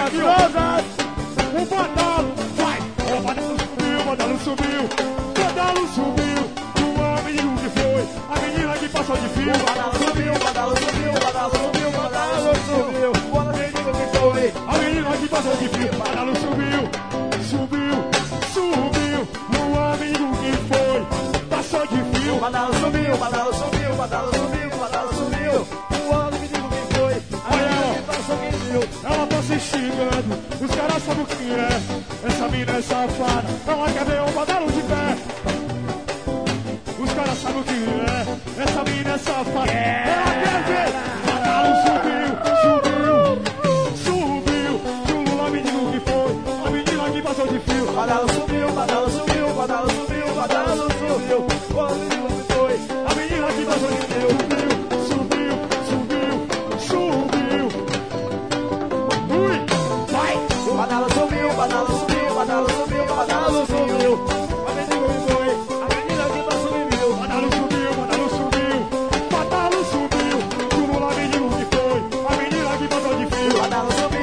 aqui, ó. O badalo, vai. O badalo subiu, o badalo subiu. O badalo subiu. O menino que foi, a menina que passou de fio. O badalo subiu, o badalo subiu, o badalo subiu, o badalo subiu. O menino que foi, a menina que passou de fio. O badalo subiu, subiu, subiu. O amigo que foi, passou de fio. O badalo subiu, o badalo subiu, o badalo subiu, o badalo subiu. O menino que foi, a menina que passou de fio. Ela tá se xingando, os caras sabem o que é. Essa mina é safada, ela quer ver o badalo de pé. Os caras sabem o que é. Essa mina é safada, ela quer ver. Badalo subiu, subiu, subiu. O menino que foi, a menina que passou de fio. O badalo subiu, o badalo subiu, o badalo subiu, o badalo subiu. O menino que foi, a menina que passou de fio. Subiu, subiu, subiu, subiu. Ui, vai. O badalo subiu, o badalo subiu, o badalo subiu, o badalo subiu. O menino que foi, a menina que passou de fio. Badalo subiu, badalo subiu. Badalo subiu. O menino que foi, a menina que passou de fio. O badalo subiu.